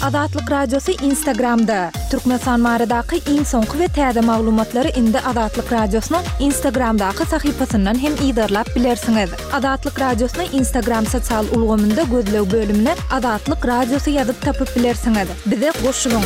Azatlyk Radiosu Instagramda. Türkmenistan maradaky iň soňky we täze maglumatlary indi Azatlyk Radiosynyň Instagramdaky sahypasyndan hem ýa-da bilersiňiz. Azatlyk Radiosynyň Instagram sosial ulgamynda gözlew bölümine Azatlyk Radiosu ýazyp tapyp bilersiňiz. Bize goşulyň.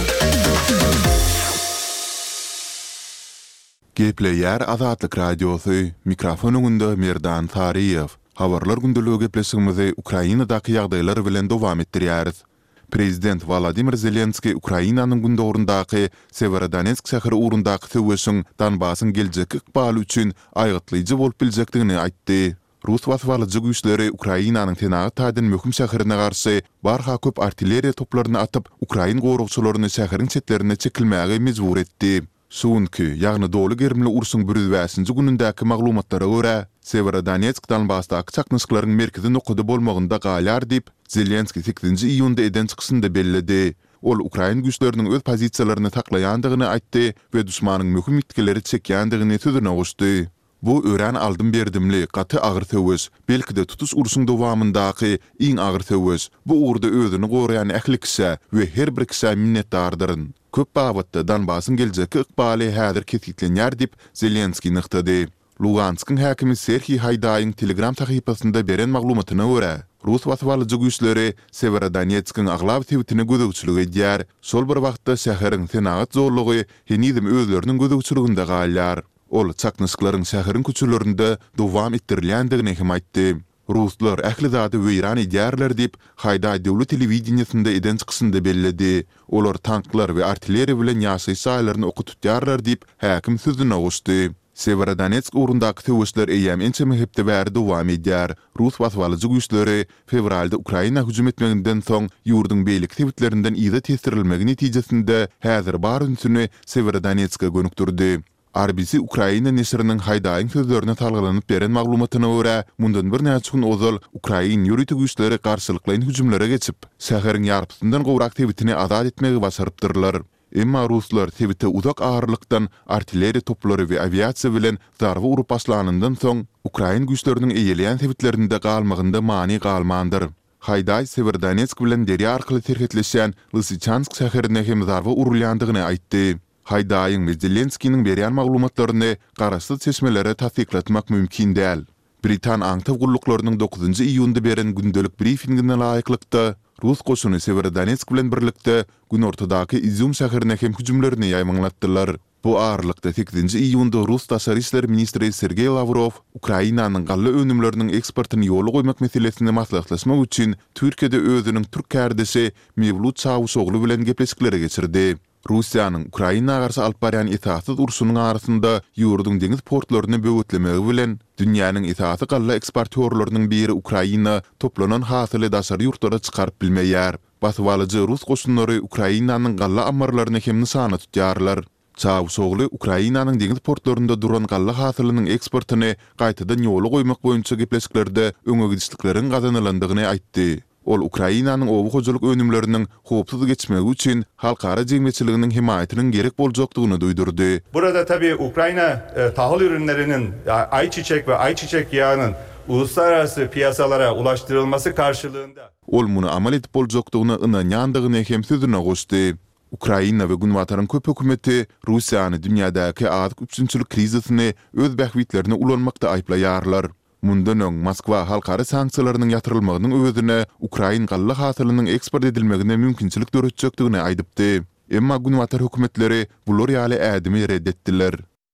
Gepleýär Azatlyk Radiosu mikrofonunda Merdan Tariýew. Habarlar gündülügi gepleşigimizi Ukrainadaky ýagdaýlar bilen dowam etdirýäris. Prezident Volodymyr Zelenski Ukrainanyň gündäwrindaky Severodonetsk şäheri urundaky töwüşiň Donbasyň geljek ykbaly üçin aýgatlyjy bolup biljekdigini aýtdy. Rus waswalyjy güýçleri Ukrainanyň tenagy taýdan möhüm şäherine garşy barha köp artilleriýa toplaryny atyp Ukrain gorugçylaryny şäheriň çetlerine çekilmäge mejbur etdi. Şuňky, ýagny dolu gerimli urşuň 105-nji günündäki maglumatlara görä, Severodonetsk Donbassdaky çaknyşyklaryň merkezi nokada bolmagynda galýar diýip Zelenski 8-nji iýunda eden çykysynda bellidi. Ol Ukrain güýçleriniň öz pozisiýalaryny taklaýandygyny aýtdy we düşmanyň möhüm itkileri çekýändigini tüdürne goşdy. Bu ören aldım berdimli, gaty agyr töwüş, belki de tutuş urşuň dowamyndaky iň agyr töwüş. Bu urda özüni goraýan ähli kişi we her bir kişi minnetdardyryn. Köp babatda Donbasyň geljek ykbaly häzir kesitlenýär diýip Zelenski nyktady. Lugansk'ın häkimi Serhiy Haydaýyň Telegram sahypasynda beren maglumatyna görä, Rus waswalyjy güýçleri Severodonetsk'ın aglab tewtini gözegçilik edýär. Şol bir wagtda şäheriň tenagat zorlugy henizim özleriniň gözegçiliginde galýar. Ol çaknyşyklaryň şäheriň köçelerinde dowam etdirilýändigini hem aýtdy. Ruslar ähli zady weýran edýärler diýip Haydaý döwlet telewizionyasynda eden çykysynda bellidi. Olar tanklar we artilleriýa bilen ýaşy saýlaryny okutypdýarlar diýip häkim sözüne goşdy. Severodonetsk urundaky töwüşler eýäm ençe mehipde bäri dowam edýär. Rus waswalyjy güýçleri fevralda Ukraina hüjüm etmeginden soň ýurduň beýlik tewitlerinden ýa-da testirilmegi netijesinde häzir bar ünsüni Severodonetska gönükdirdi. RBC Ukraina nesriniň Haydaýyň sözlerine talgylanyp beren maglumatyna görä, mundan bir näçe gün ozal Ukrain ýuridik güýçleri garşylyklaryň hüjümlere geçip, şäheriň ýarpysyndan gowrak tewitini azad etmegi başarypdyrlar. Emma Ruslar tewite uzak ağırlykdan artilleriýa toplary we aviasiýa bilen zarby urup başlanyndan soň Ukrain güýçleriniň eýelýän tewitlerinde galmagynda mani galmandyr. Haydaý Severodonetsk bilen derýa arkaly terhetleşen Lysychansk şäherine hem zarby urulýandygyny aýtdy. Haydaýyň we Zelenskiň berýän maglumatlaryny garaşly çeşmelere tasdiklatmak mümkin däl. Britan aňtaw gulluklarının 9-njy iýunda beren gündelik briefingine laýyklykda Rus goşuny Severodonetsk bilen birlikde gün ortadaky Izum şäherine hem hüjümlerini ýaýmanlatdylar. Bu aralykda 8-nji iýunda Rus Taşary işler ministri Sergey Lavrov Ukrainanyň galla önümleriniň eksportyny ýoly goýmak meselesinde maslahatlaşmak üçin Türkiýede özüniň türk kärdesi Mevlut Çavuşoglu bilen gepleşikleri geçirdi. Russiýanyň Ukraina garşy alyp barýan itaatsyz urşunyň arasynda ýurduň deňiz portlaryny böwetlemegi bilen dünýäniň itaatly galla eksportörläriniň biri Ukraina toplanan hasyly daşary ýurtlara çykaryp bilmeýär. Baswalyjy Rus goşunlary Ukrainanyň galla ambarlaryny hem nysana tutýarlar. Çavuşoglu Ukrainanyň deňiz portlarynda duran galla hasylynyň eksportyny gaýtadan ýoly goýmak boýunça gepleşiklerde öňe gidişlikleriň gazanylandygyny aýtdy. Ol Ukrainanyň owu hojalyk önümleriniň hopsuz geçmegi üçin halkara jemgyýetçiliginiň himaýetiniň gerek boljakdygyny duýdurdy. Burada tabii Ukraina tahıl ürünlerinin ayçiçek ve ayçiçek yağının uluslararası piyasalara ulaştırılması karşılığında ol muny amal edip boljakdygyny ynanýandygyny hem sözüne goşdy. Ukraina we Günwataryň köp hökümeti Russiýany dünýädäki adyk üçinçilik krizisini öz bähwitlerine ulanmakda aýplaýarlar. Mundan öň Moskwa halkara sanksiýalarynyň ýatyrylmagynyň özüne Ukrain galla hasylynyň eksport edilmegine mümkinçilik döretjekdigini aýdypdy. Emma Günwatar hökümetleri bular ýaly ädimi reddetdiler.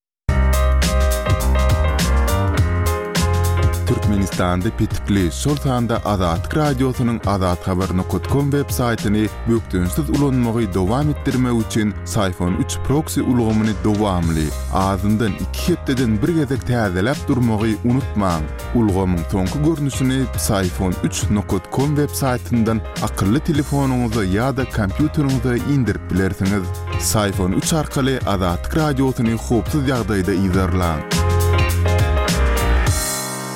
Türkmenistanda Petikli Şoltanda Azatlyk Radiosynyň azathabar.com websaytyny bökdünsiz ulanmagy dowam etdirmek üçin Sayfon 3 proxy ulgamyny dowamly azyndan 2 hepdeden bir gezek täzeläp durmagy unutmaň. Ulgamyň soňky görnüşini sayfon3.com websaytyndan akylly telefonuňyza ýa-da kompýuteriňize indirip bilersiňiz. Sayfon 3 arkaly Azatlyk Radiosyny hopsuz ýagdaýda izlerläň.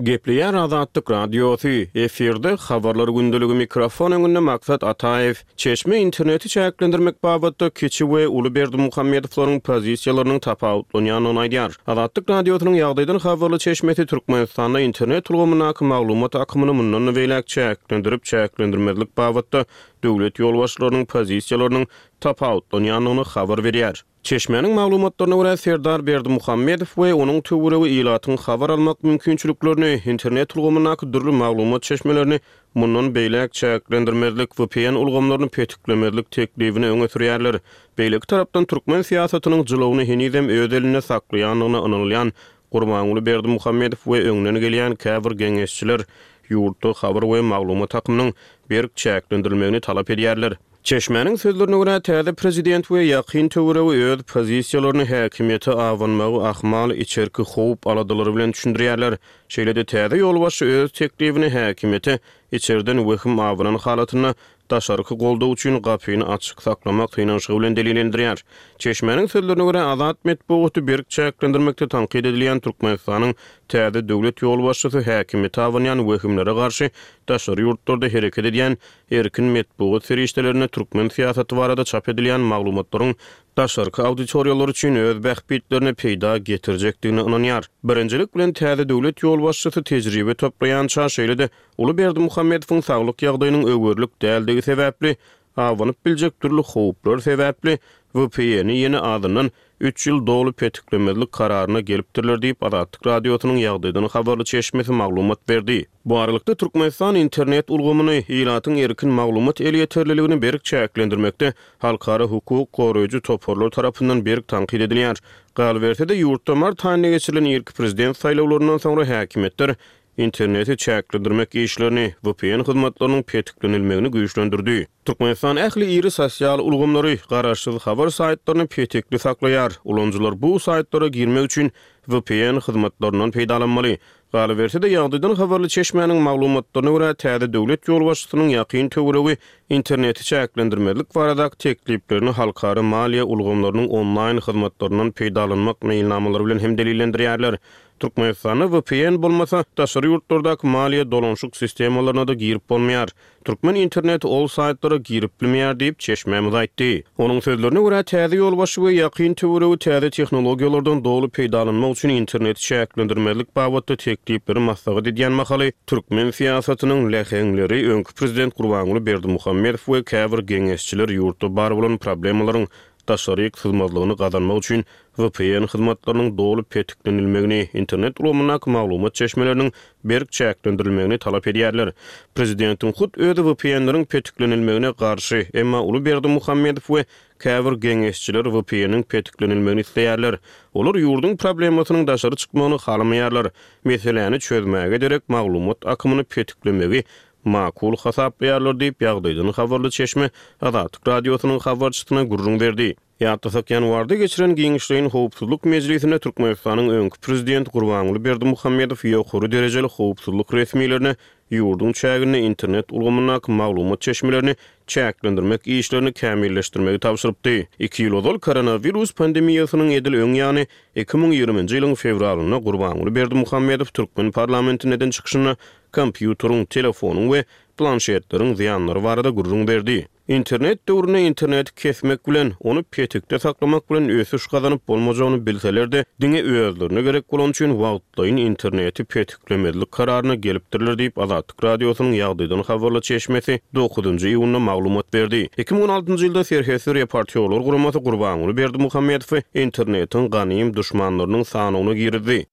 Gepleýär Azatlyk radiosu efirde habarlar gündüligi mikrofon öňünde Maksat Ataev çeşme interneti çäklendirmek babatda Keçi we Ulyberdi Muhammedowyň pozisiýalarynyň tapawutlanýanyny aýdýar. Azatlyk radiosynyň ýagdaýdan habarly çeşmeti Türkmenistanda internet ulgamyna maglumat akymyny mundan beýlek çäklendirmezlik babatda döwlet ýolbaşçylarynyň pozisiýalarynyň tapawutlanýanyny habar berýär. Çeşmenin maglumatlaryna görä Serdar Berdi Muhammedow we onuň töwregi ilatyň habar almak mümkinçiliklerini, internet ulgamyna dürli maglumat çeşmelerini mundan beýlek çäklendirmezlik VPN ulgamlaryny petiklemezlik teklifini öňe sürýärler. Beýleki tarapdan türkmen siýasatynyň jylawyny henizem öz eline saklaýanyny anylýan Gurbanuly Berdi Muhammedow we öňden gelýän käbir geňeşçiler ýurtda habar we maglumat akymynyň berk çäklendirilmegini talap edýärler. Çeşmenin sözlerine göre täze prezident we ýakyn töwregi öz pozisiýalaryny häkimiýete awanmagy ahmal içerki howp aladylary bilen düşündirýärler. Şeýlede täze ýolbaşçy öz teklifini häkimiýete içerden wehim awanan halatyna daşarky goldaw üçin gapyny açyk saklamak kynançygy bilen delillendirýär. Çeşmenin sözlerine göre Azat Medeniýeti berk çäklendirmekde tankyd edilýän Türkmenistanyň täze döwlet ýolbaşçysy häkimiýete awanýan wehimlere garşy daşary ýurtlarda hereket edýän erkin medeniýet serişdelerine türkmen siýasaty barada çap edilýän maglumatlaryň daşarky auditoriýalar üçin öz bähbitlerini peýda getirjekdigini inanýar. Birinjilik bilen täze döwlet ýolbaşçysy tejribe toplaýan şaşeýlede Ulyberdi Muhammedowyň saglyk ýagdaýynyň öwürlük däldigi sebäpli awanyp biljek türli howplar sebäpli VPN-i ýene adyndan 3 ýyl dolup petiklemezlik kararyna gelipdirler diýip Azatlyk radiosynyň ýagdaýdan habarly çeşmesi maglumat berdi. Bu aralykda Türkmenistan internet ulgamyny ilatyň erkin maglumat eli ýeterliligini berk çäklendirmekde halkara hukuk goraýjy toporlar tarapyndan berk tankyd edilýär. Galbertede ýurtda mart aýyna geçirilen ilk prezident saýlawlarynyň soňra häkimetler interneti çäklendirmek işlerini VPN hyzmatlarynyň petiklenilmegini güýçlendirdi. Türkmenistan ähli iri sosial ulgamlary garaşsyz habar saýtlaryny petikli saklaýar. Ulanjylar bu saýtlara girmek üçin VPN hyzmatlarynyň peýdalanmaly. Galbertede ýagdaýdan habarly çeşmenin maglumatlaryna görä täze döwlet ýolbaşçysynyň ýakyn töwregi interneti çäklendirmezlik barada tekliplerini halkara maliýe ulgamlarynyň onlaýn hyzmatlarynyň peýdalanmak meýilnamalary bilen hem delillendirýärler. Türkmenistanda VPN bolmasa daşary ýurtlardaky maliýe dolanşyk sistemalaryna da girip bolmaýar. Türkmen internet ol saýtlara girip bilmeýär diýip çeşmemiz aýtdy. Onuň sözlerine görä täze ýolbaşçy we ýakyn töwregi täze tehnologiýalardan dolu peýdalanmak üçin internet çäklendirmezlik babatda teklipleri maslahat edýän makaly türkmen siýasatynyň leheňleri öňkü prezident Gurbanuly Berdi Muhammedow we käbir geňeşçiler ýurtda bar bolan problemlaryň daşary hyzmatlaryny gazanmak üçin VPN hyzmatlarynyň dolup petiklenilmegini, internet ulgamyna maglumat çeşmeleriniň berk çäklendirilmegini talap edýärler. Prezidentiň hut özi VPN-leriň petiklenilmegine garşy, emma Ulyberdi Muhammedow we käbir geňeşçiler VPN-niň petiklenilmegini isleýärler. Olar ýurdun problemasynyň daşary çykmagyny halamaýarlar. Meseleni çözmäge derek maglumat akymyny petiklemegi makul hasaplaýarlar diýip ýagdaýdan habarly çeşme Azatlyk radiosynyň habarçysyna gurrun berdi. Ýatdasak ýanwarda geçiren Giňişliň howpsuzlyk mejlisine Türkmenistanyň öňkü prezident Gurbanuly Berdi Muhammedow ýokary derejeli howpsuzlyk resmiýlerini ýurdun çägine internet ulgamyna maglumat çeşmelerini çäklendirmek işlerini kämilleşdirmegi tapşyrypdy. 2 ýyl ozal koronavirus pandemiýasynyň edil öňýany 2020-nji ýylyň fevralyna Gurbanuly Berdi Muhammedow Türkmen parlamentininden çykyşyna kompýuteryň, telefonyň we planşetleriň ziýanlary barada gurrun berdi. İnternet döwrüne internet kesmek bilen, onu petikde saklamak bilen ösüş gazanyp bolmajagyny bilseler-de, diňe özlerine gerek bolan üçin wagtlaýyn interneti petiklemezlik kararyna gelipdirler diýip Azatlyk radiosynyň ýagdaýdan habarly çeşmesi 9-njy ýylyna maglumat berdi. 2016-njy ýylda Serhesir Reportýerler guramasy Gurbanuly Berdi Muhammedow internetiň ganym düşmanlarynyň sanyny girdi.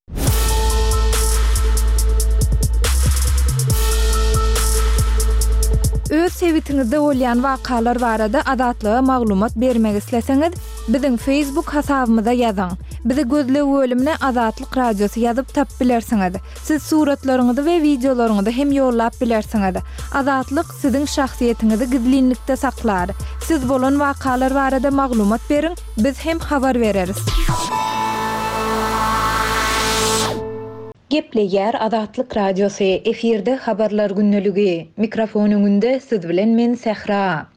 Öz sevitiňizde bolýan wakalar barada azatlyga maglumat bermek isleseňiz, biziň Facebook hasabymyza ýazyň. Bizi gözlep bölümine Azatlyk radiosu ýazyp tap bilersiňiz. Siz suratlaryňyzy we videolaryňyzy hem ýollap bilersiňiz. Azatlyk siziň şahsiýetiniňizi gizlinlikde saklar. Siz bolan wakalar barada maglumat beriň, biz hem habar bereriz. Gepleýär Azatlyk radiosu efirde habarlar günneligi. Mikrofon öňünde siz bilen men Sehra.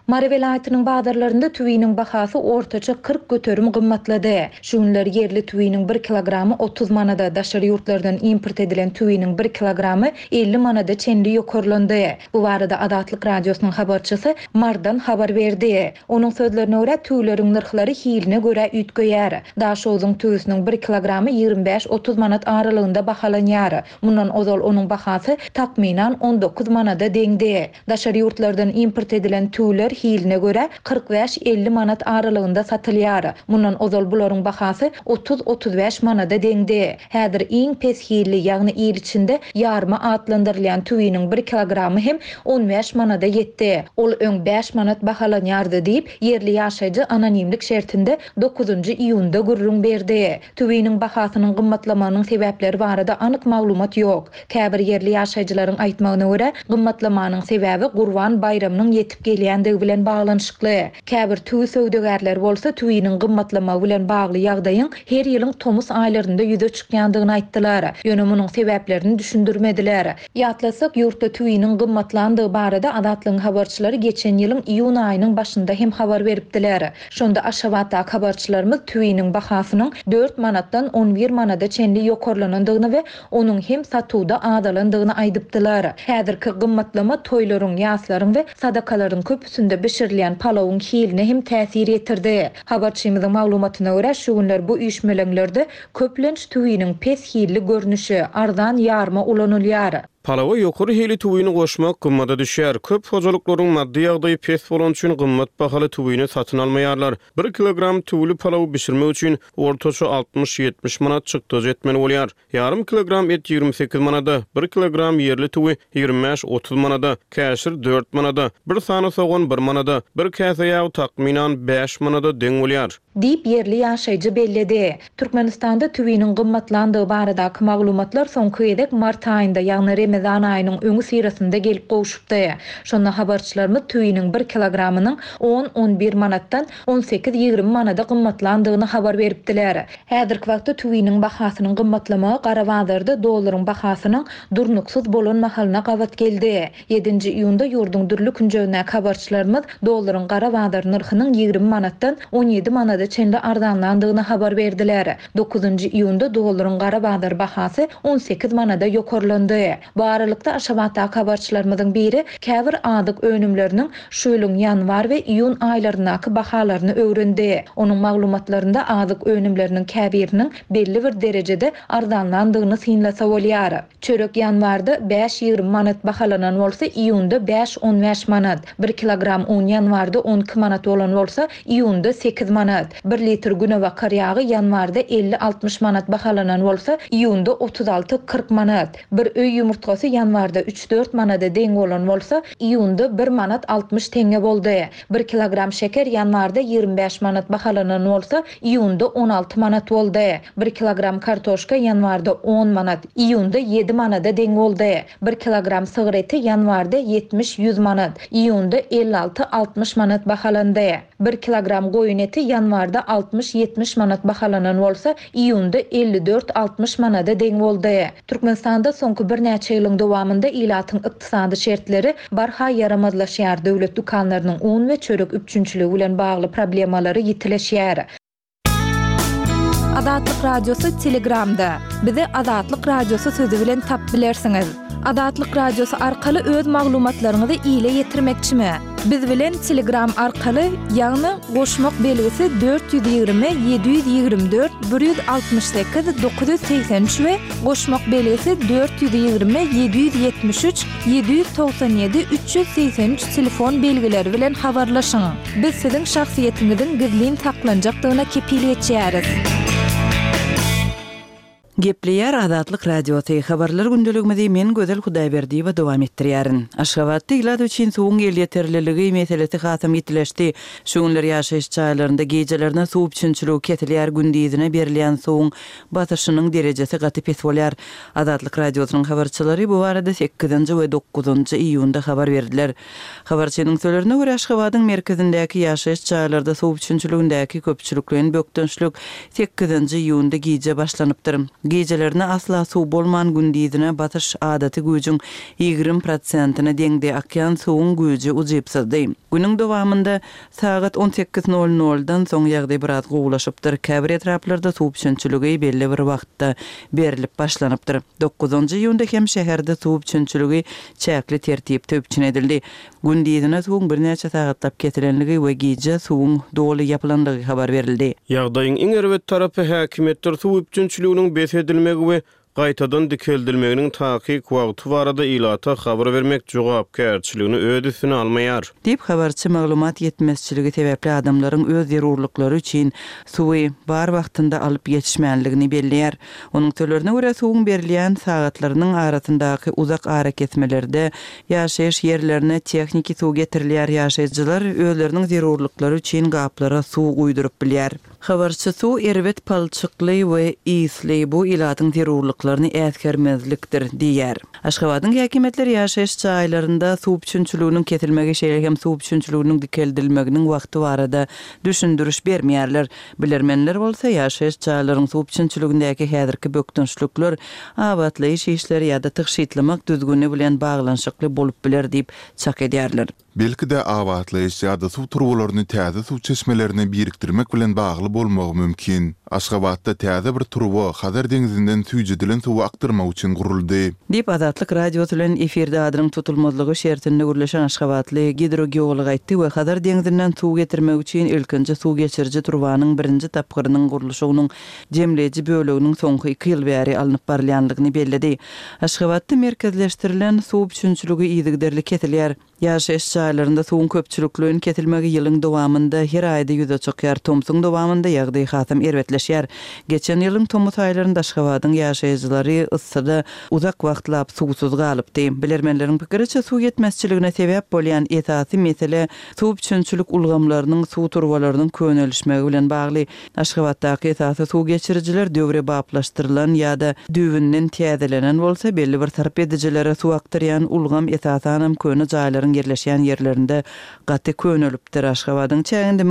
Mara vilayatynyň bazarlarynda tüwiniň bahasy ortaça 40 göterim gymmatlady. Şunlar yerli tüwiniň 1 kilogramy 30 manada, daşary ýurtlardan import edilen tüwiniň 1 kilogramy 50 manada çenli ýokurlandy. Bu barada Adatlyk radiosynyň habarçysy Mardan habar berdi. Onuň sözlerine görä tüwleriň narhlary hiline görä ütgeýär. Daşozyň tüwüsiniň 1 kilogramy 25-30 manat aralygynda bahalanýar. Mundan ozal onuň bahasy takminan 19 manada deňdi. Daşary ýurtlardan import edilen tüwler hiline görä 45-50 manat aralygynda satylýar. Mundan ozal bularyň bahasy 30-35 manada deňdi. Häzir iň pes hilli, ýagny ýyl içinde ýarma atlandyrylýan tüwiniň 1 kilogramy hem 15 manada ýetdi. Ol öň 5 manat bahalanýardy diýip yerli ýaşaýjy anonimlik şertinde 9-njy iýunda gurrun berdi. Tüwiniň bahasynyň gymmatlamanyň sebäpleri barada anyk maglumat ýok. Käbir yerli ýaşaýjylaryň aýtmagyna görä, gymmatlamanyň sebebi Gurban bayramynyň ýetip gelýändigi bilen baglanşykly. Käbir tüw söwdegärler bolsa tüwiniň gymmatlama bilen bagly ýagdaýyň her ýylyň tomuz aýlarynda ýüze çykýandygyny aýtdylar. Ýöne munyň sebäplerini düşündirmediler. Ýatlasak ýurtda tüwiniň gymmatlandygy barada Adatlyň habarçylary geçen ýylyň iýun aýynyň başynda hem habar beripdiler. Şonda Aşgabatda habarçylarymyz tüwiniň bahasynyň 4 manatdan 11 manada çenli ýokurlanandygyny we onuň hem satuwda adalandygyny aýdypdylar. Häzirki gymmatlama toýlaryň, ýaslaryň we sadakalaryň köpüsinde bişirilýän palawyň hiline hem täsir etirdi. Habarçymyzyň maglumatyna görä şu günler bu üýşmeleňlerde köplenç tüwiniň pes hilli görnüşi, arzan ýarma ulanylýar. Palawa ýokary hili tüwini goşmak gymmada düşýär. Köp hojalyklaryň maddi ýagdaýy pes bolan üçin gymmat bahaly tüwini satyn almaýarlar. 1 kilogram tüwli palaw bişirmek üçin ortaça 60-70 manat çykdygy etmeli bolýar. Yarım kilogram et 28 manada, 1 kilogram yerli tüwi 25-30 manada, käşir 4 manada, bir sany soğan 1 manada, bir käse ýagy takminan 5 manada deň bolýar. Diýip yerli ýaşaýjy belledi. Türkmenistanda tüwiniň gymmatlandygy baradaky maglumatlar soňky edek mart aýynda, ýagny Ramazan aýynyň öňü sirasynda gelip goşupdy. Şonda habarçylarymyz tüwiniň 1 kilogramynyň 10-11 manatdan 18-20 manada gymmatlandygyny habar beripdiler. Häzirki wagtda tüwiniň bahasynyň gymmatlamagy gara bazarda dollaryň bahasynyň durnuksuz bolan mahalyna gawat geldi. 7-nji iýunda ýurdun dürli künjegine habarçylarymyz dollaryň gara bazar narhynyň 20 manatdan 17 manada çenli arzanlandygyny habar berdiler. 9-njy iýunda dollaryň gara bazar bahasy 18 manada ýokurlandy. Bu aralykda Aşgabatda habarçylarymyzyň biri käbir adyk önümleriniň şu ýylyň ýanwar we iýun aýlarynaky bahalaryny öwrendi. Onuň maglumatlarynda adyk önümleriniň käbiriniň belli bir derejede arzanlandygyny synlasa bolýar. Çörek ýanwarda 5-20 manat bahalanan bolsa, iýunda 5-15 manat. 1 kilogram un ýanwarda 12 manat bolan bolsa, iýunda 8 manat. 1 litr günewä karyagy ýanwarda 50-60 manat bahalanan bolsa, iýunda 36-40 manat. Bir öý ýumurtkasy ýanwarda 3-4 manada deň bolan bolsa, iýunda 1 manat 60 teňe boldy. 1 kilogram şeker ýanwarda 25 manat bahalanan bolsa, iýunda 16 manat boldy. 1 kilogram kartoşka ýanwarda 10 manat, iýunda 7 manada deň boldy. 1 kilogram sygrety ýanwarda 70-100 manat, iýunda 56-60 manat bahalandy. 1 kilogram goýun eti ýanwarda 60-70 manat bahalanan bolsa, iýunda 54-60 manada deň boldy. Türkmenistanda soňky bir näçe ýylyň dowamında ilatyň ykdysady şertleri barha yaramazlaşýar. Döwlet dukanlarynyň un we çörek üpçünçiligi bilen bagly problemalary ýitileşýär. Adatlyk radiosu Telegramda. Bizi Adatlyk radiosu sözü bilen tap bilersiňiz. Adatlyk radiosu arkaly öz maglumatlaryňyzy ýyle ýetirmekçimi? Biz bilen Telegram arkaly ýagny goşmak belgisi 420 724 168 983 we goşmak belgisi 420 773 797 383 telefon belgileri bilen habarlaşyň. Biz siziň şahsiýetiňiziň gizlin taklanjakdygyna kepil etýäris. Gepleýär Adatlyk radiosu habarlar gündeligimizi men Gözel Hudaýberdiýewa dowam etdirýärin. Aşgabatda ýyllar üçin suwuň el ýeterliligi meselesi hasam ýetileşdi. Şu günler ýaşaýyş çaýlarynda gejelerine suw üçinçiligi ketilýär, gündizine berilýän suwuň batyşynyň derejesi gaty pes bolýar. Adatlyk radiosynyň habarçylary bu barada 8-nji we 9-njy iýunda habar berdiler. Habarçynyň sözlerine görä Aşgabatyň merkezindäki ýaşaýyş çaýlarynda suw üçinçiligindäki köpçülikliň bökdünçlük 8-nji iýunda gije başlanypdyr. Gecelerine asla suw bolman gündizine batyş adaty güýjüň 20%-ne deňde akýan suwuň güýji uzypsady. Günüň dowamında saat 18:00-dan soň ýagdaý biraz gowlaşypdyr. Käbir etraplarda suw üçinçiligi belli bir wagtda berilip başlanypdyr. 9-njy ýylda hem şäherde suw üçinçiligi çäkli tertipde üçin edildi. Gündizine suwuň bir näçe sagatlap ketilenligi we gije suwuň doly ýapylandygy habar berildi. Ýagdaýyň iň erwet tarapy häkimetler suw üçinçiliginiň besedilmegi we gaýtadan dikeldilmeginiň takyk wagty barada ilata habar bermek jogapkärçiligini öz üstüne almaýar. Dip habarçy maglumat ýetmezçiligi sebäpli adamlaryň öz zerurlyklary üçin suwy bar wagtynda alyp ýetişmänligini belliýär. Onuň tölerine görä suwuň berilýän sagatlarynyň arasyndaky uzak ara kesmelerde ýaşaýyş ýerlerine texniki suw getirilýär. Ýaşaýjylar özleriniň zerurlyklary üçin gaplara suw guýduryp bilýär. Habarçy suw erwet palçykly we isli bu ilatyň zerurlyklaryny ätkermezlikdir diýär. Aşgabatyň häkimetleri ýaşaýyş çaýlarynda suw üçinçiliginiň ketilmegi şeýle hem suw üçinçiliginiň dikeldilmeginiň wagty barada düşündürüş bermeýärler. Bilermenler bolsa ýaşaýyş çaýlarynyň suw üçinçiligindäki häzirki bökdünçlükler abatlaýyş işleri ýa-da tygşytlamak düzgünü bilen baglanşykly bolup biler diýip çak edýärler. Belki-de abatlaýyş ýa-da suw turbalaryny täze suw çeşmelerini birikdirmek bilen bagly bolmagy mümkin. Aşgabatda täze bir turba Hazar deňizinden süýjedilen suwy aktyrmak üçin guruldy. Dip Azatlyk radiosu bilen efirde adynyň tutulmazlygy şertinde gürleşen Aşgabatly gidrogeolog aýtdy we Hazar deňizinden suw getirmek üçin ilkinji suw geçirji turbanyň birinji tapgyrynyň gurulşynyň jemleji böleginiň soňky 2 ýyl bäri alınıp barylýanlygyny bellidi. Aşgabatda merkezleşdirilen suw üçinçiligi ýygyderli ketilýär. Ýaşaýyş çaýlarynda suwun köpçülikliginiň ketilmegi ýylyň dowamında her aýda ýüze çykýar. Tomsyň dowamında ýagdaý hasam erwetleşýär. Geçen ýylyň Tomus aýlarynda Aşgabatyň ýaşaýjylary yssyda uzak wagtlap suwsuz galypdy. Bilermenleriň pikiriçe suw ýetmezçiligine sebäp bolýan esasy mesele suw üçinçilik ulgamlarynyň suw turbalarynyň könelişmegi bilen bagly. Aşgabatdaky esasy suw geçirjiler döwre baplaşdyrylan ýa-da düwünden täzelenen bolsa belli bir tarap edijilere suw aktyrýan ulgam esasanam köne jaýlaryň yerleşýän ýerlerinde gaty könelipdir. Aşgabatyň çäginde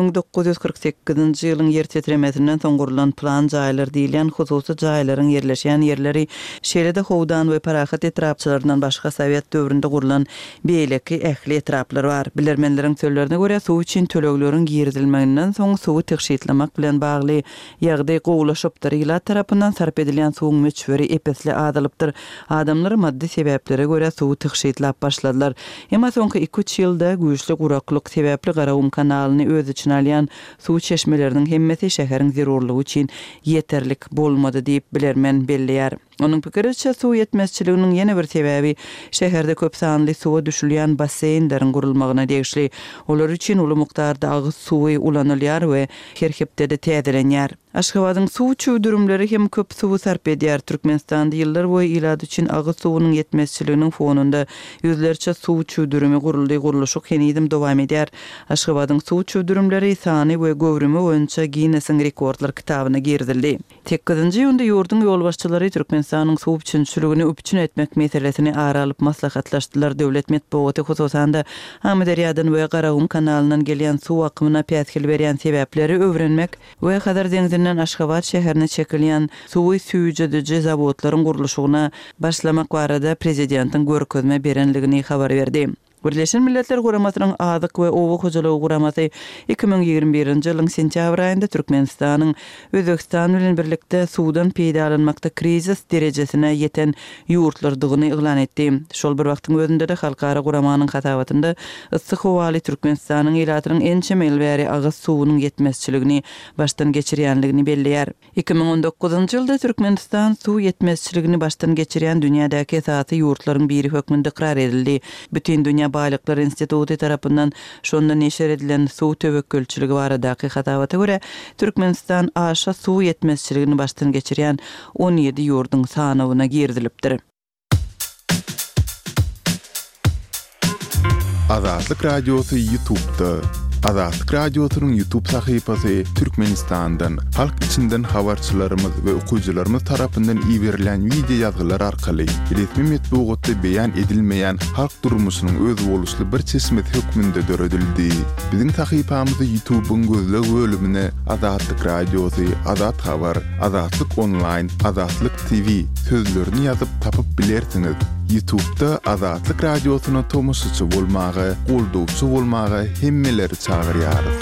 1948-nji ýylyň ýer tetremesinden soň gurulan plan jaýlar diýilen hususy jaýlaryň yerleşýän ýerleri şeýle-de howdan we parahat etrapçylaryndan başga Sowet döwründe gurulan beýleki ähli etraplar bar. Bilermenleriň sözlerine görä suw üçin tölegleriň girdilmeginden soň suwy tygşytlamak bilen bagly ýagdaý gowlaşypdyr. Ýylar tarapyndan sarp edilýän suwuň meçberi epesli azalypdyr. Adamlar maddi sebäplere görä suwy tygşytlap başladylar. Emma soňky 2-3 ýylda güýçli guraklyk sebäpli Garawum kanalyny öz içine alýan suw çeşmeleriniň hemmeti şäheriň zerurlygy üçin ýeterlik bolmady diýip bilermen belliyar. Onuň pikiriçe suw ýetmezçiliginiň ýene bir sebäbi şäherde köp sanly suwa düşülýän baseynleriň gurulmagyna degişli. Olar üçin uly mukdarda agyz suwy ulanylýar we her hepde de täzelenýär. Aşgabatyň suw çöwdürümleri hem köp suwy sarp edýär. Türkmenistanda ýyllar boýy ilady üçin agyz suwunyň ýetmezçiliginiň fonunda ýüzlerçe suw çöwdürümi guruldy, guruluşyk henidim dowam edýär. Aşgabatyň suw çöwdürümleri sany we göwrümi boýunça Guinness rekordlar kitabyna girdildi. 8-nji ýylda ýurdun ýolbaşçylary Türkmenistanyň suw üçinçiligini öpçün etmek meselesini aralyp maslahatlaşdylar. Döwlet medeniýeti hususanda Amederýadan we Garawum kanalynyň gelýän suw akymyna pätkil berýän sebäpleri öwrenmek we Hazar deňizinden Aşgabat şäherine çekilýän suwy süýjedici zawodlaryň guruluşyna başlamak barada prezidentiň görkezme berenligini habar berdi. Birleşen Milletler Guramasynyň azyk we owu hojalygy guramasy 2021-nji ýylyň sentýabr aýynda Türkmenistanyň Özbekistan bilen birlikde suwdan peýdalanmakda krizis derejesine ýeten ýurtlardygyny eglan etdi. Şol bir wagtyň özünde de halkara guramanyň hatabatynda yssyk howaly Türkmenistanyň ýylatynyň en çemel bäri agyz suwunyň ýetmezçiligini başdan geçirýänligini belliýär. 2019-njy ýylda Türkmenistan suw ýetmezçiligini başdan geçirýän dünýädäki esasy ýurtlaryň biri hökmünde ikrar edildi. Bütün dünýä Baýlyklar Instituty tarapyndan şonda neşer edilen suw töwekkülçiligi baradaky hatawata görä Türkmenistan aşa suw ýetmezçiligini başdan geçirýän 17 ýurdun sanawyna girdilipdir. Azatlyk radiosu YouTube'da. Azatlyk radiosynyň YouTube sahypasy Türkmenistandan, halk içinden habarçylarymyz we okuyjylarymyz tarapyndan iýerilen video ýazgylar arkaly resmi metbuatda beýan edilmeýän halk durmuşynyň öz boluşly bir çeşmet hökmünde döredildi. Biziň sahypamyzy YouTube'un gözleg bölümine Azatlyk radiosu, Azat habar, Azatlyk online, Azatlyk TV sözlerini ýazyp tapyp bilersiňiz. YouTube'da Azatlyk Radiosyna tomusçy bolmagy, goldupçy bolmagy hemmeleri çağırýarys.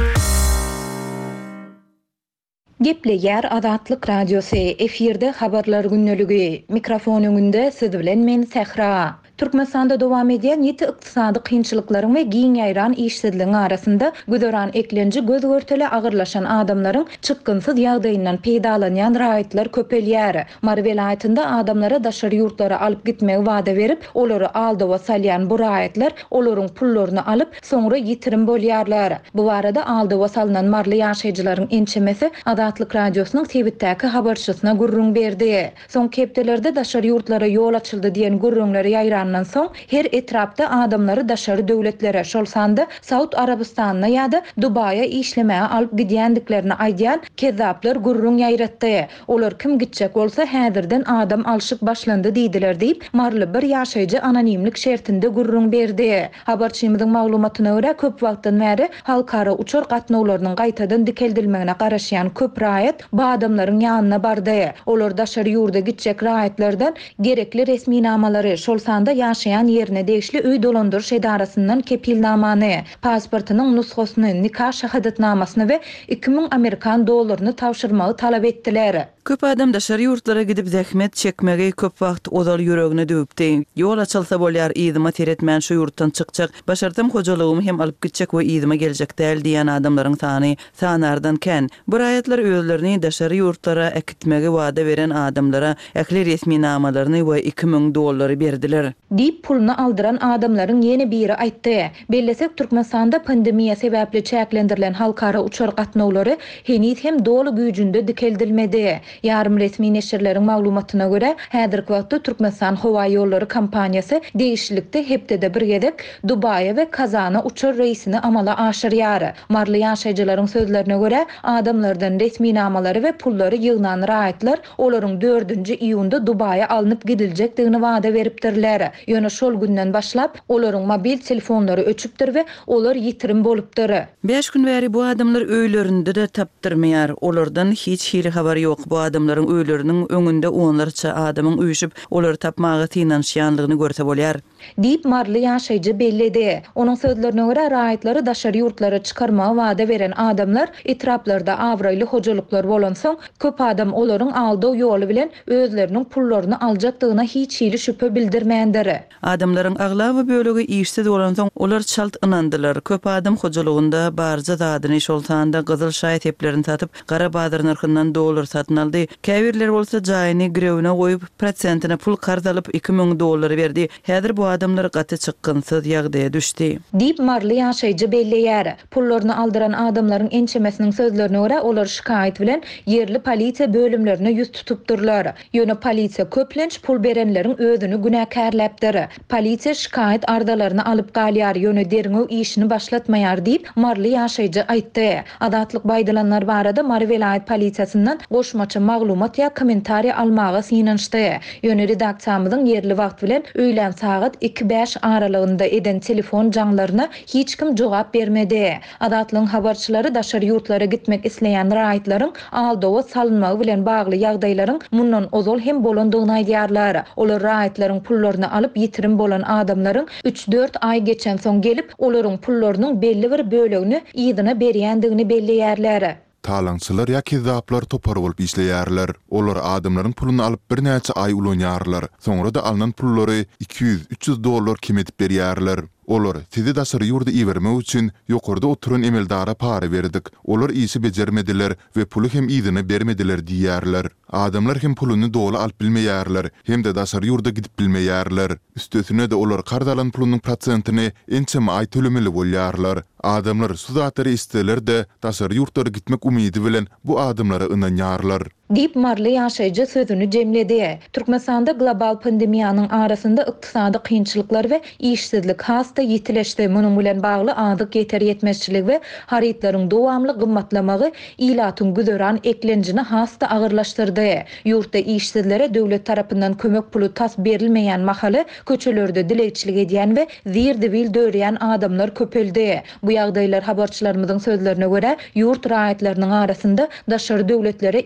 Gepleýär Azatlyk Radiosu efirde habarlar günneligi. Mikrofon öňünde siz bilen men Sehra. Türkmenistanda dowam edýän ýeti ykdysady kynçylyklaryň we giň ýaýran işsizligiň arasynda gödören eklenji göz görtele agyrlaşan adamlaryň çykgynsyz ýagdaýyndan peýdalanýan raýatlar köpelýär. Mar welaýatynda adamlara daşary ýurtlara alyp gitmegi wada berip, olary aldywa salýan bu raýatlar olaryň pullaryny alyp, soňra ýitirim bolýarlar. Bu barada aldywa salynan marly ýaşaýjylaryň ençemesi Azatlyk Radiosynyň Tebitdäki habarçysyna gurrun berdi. Soň kepdelerde daşary ýurtlara ýol açyldy diýen gurrunlary ýaýran soň her etrapda adamları daşary döwletlere, şolsanda Saud Arabistanna ýa-da Dubaýa işlemäge alyp gidýändiklerini aýdýan kezzaplar gurrun ýaýratdy. Olar kim gitjek bolsa häzirden adam alşyk başlandy diýdiler diýip marly bir ýaşaýjy anonimlik şertinde gurrun berdi. Habarçymyzyň maglumatyna görä köp wagtdan bäri halkara uçur gatnawlarynyň gaýtadan dikeldilmegine garaşýan köp raýat bu adamlaryň ýanyna bardy. Olar daşary ýurda gitjek raýatlardan gerekli resmi namalary, şolsanda ýaşaýan ýerine degişli öý dolandyryş edarasyndan kepilnamany, pasportynyň nusxasyny, nikah şahadatnamasyny we 2000 Amerikan dollaryny tawşyrmagy talap etdiler. Köp adam daşary ýurtlara gidip zähmet çekmegi köp wagt odal ýüregine döwüpdi. Ýol açylsa bolýar, ýygyma teretmän şu ýurtdan çykjak, başartym hojalygymy hem alyp gitjek we ýygyma geljek däl diýen adamlaryň sany sanardan kän. Bu raýatlar öýlerini daşary ýurtlara ekitmegi wada beren adamlara ähli resmi namalaryny we 2000 dollary berdiler. Diýip pulny aldyran adamlaryň ýene biri aýtdy. Bellesek Türkmenistanda pandemiýa sebäpli çäklendirilen halkara uçar gatnawlary henüz hem dolu güýjünde dikeldilmedi. Yarım resmi neşirleriň maglumatyna görä, häzirki wagtda Türkmenistan Howa ýollary kompaniýasy değişiklikde hepdede bir gedek Dubaýa we Kazana uçur reisini amala aşyrýar. Marly ýaşaýjylaryň sözlerine görä, adamlardan resmi namalary we pullary ýygnan raýatlar olaryň 4-nji iýunda Dubaýa alınıp gidiljakdygyny wada beripdirler. Ýöne şol günden başlap olaryň mobil telefonlary öçüpdir we olar ýitirim bolupdyr. 5 gün bäri bu adamlar öýlerinde de tapdyrmaýar. Olardan hiç hili habar ýok. Bu adamlaryň öýleriniň öňünde onlarça adamyň üýüşip olary tapmagy tynanşýanlygyny görse bolýar. Diýip marly ýaşaýjy bellidi. Onuň sözlerine görä raýatlary daşary ýurtlara çykarmagy wada beren adamlar etraplarda awraýly hojalyklar bolan soň köp adam olaryň aldy ýoly bilen özleriniň pullaryny aljakdygyna hiç hili şüphe bildirmeýändir. Adamlaryň aglawy bölegi işsiz bolan soň olar çalt ynandylar. Köp adam hojalygynda barja zadyny şolsanda gyzyl şaý teplerini satyp gara bazar narhyndan dollar satyn aldy. Käbirler bolsa jaýyny grewine goýup prosentine pul karz alyp 2000 dollary berdi. Häzir bu adamlar gaty çykgynsyz ýagdaýa düşdi. Diýip marly ýaşaýjy belleýär. Pullaryny aldyran adamlaryň ençemesiniň sözlerine görä olar şikaýet bilen yerli polisiýa bölümlerine ýüz tutupdyrlar. Ýöne polisiýa köplenç pul berenleriň özüni günäkärläpdir. Polisiýa şikaýet ardalaryny alyp galýar, ýöne derňew işini başlatmaýar diýip marly ýaşaýjy aýtdy. Adatlyk baýdalanlar barada Mar welaýat polisiýasyndan goşmaça maglumat ýa kommentariýa almagy synanşdy. Ýöne redaksiýamyzyň yerli wagt bilen öýlen saat 2-5 aralygynda eden telefon jaňlaryna hiç kim jogap bermedi. Adatlyň habarçylary daşary ýurtlara gitmek isleýän raýatlaryň aldywa salynmagy bilen bagly ýagdaýlaryň mundan ozal hem bolandygyny aýdýarlar. Olar raýatlaryň pullaryny alyp ýitirim bolan adamlaryň 3-4 ay geçen soň gelip olaryň pullarynyň belli bir bölegini ýygyna berýändigini belleýärler. Talaňçylar ýa kezzaplar topar bolup işleýärler. Olar adamlaryň puluny alyp bir näçe ay ulanýarlar. Soňra da alynan pullary 200-300 dollar kim edip berýärler. Olar sizi daşary ýurda iwermek üçin ýokarda oturan emeldara para berdik. Olar işi bejermediler we pulu hem ýygyna bermediler diýärler. Adamlar hem puluny dogry alyp bilmeýärler, hem de daşary ýurda gidip bilmeýärler. Üstesine de olar kardalan pulunyň prosentini ençeme ay tölemeli bolýarlar. Adamlar sudatary isteler de daşary ýurtlara gitmek umydy bilen bu adamlara ynanýarlar. Diýip marly ýaşaýjy sözüni jemledi. Türkmenistanda global pandemiýanyň arasynda ykdysady kynçylyklar we işsizlik hasta ýetileşdi. Munyň bilen bagly adyk ýeter ýetmezçilik we haritlaryň dowamly gymmatlamagy ilatyň güzören eklenjini hasta agyrlaşdyrdy. Ýurtda işsizlere döwlet tarapyndan kömek pulu tas berilmeýän mahaly köçelerde dilekçilik edýän we zirdibil dörýän adamlar köpeldi. Bu ýagdaýlar habarçylarymyzyň sözlerine görä ýurt raýatlarynyň arasynda daşary döwletlere işleme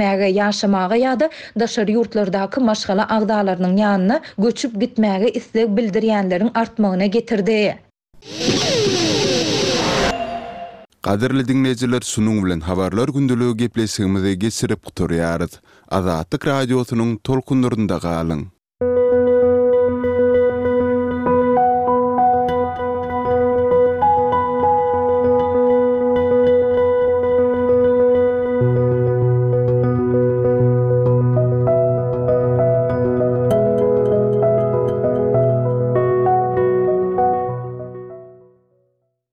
gitmäge, ýaşamaga ýa-da daşary ýurtlardaky maşgala agdalarynyň ýanyna göçüp gitmäge isleg bildirýänleriň artmagyna getirdi. Qadirli dinleyijiler, şunuň bilen habarlar gündüligi gepleşigimizi geçirip guturýarys. Azatlyk radiosynyň tolkunlarynda galyň.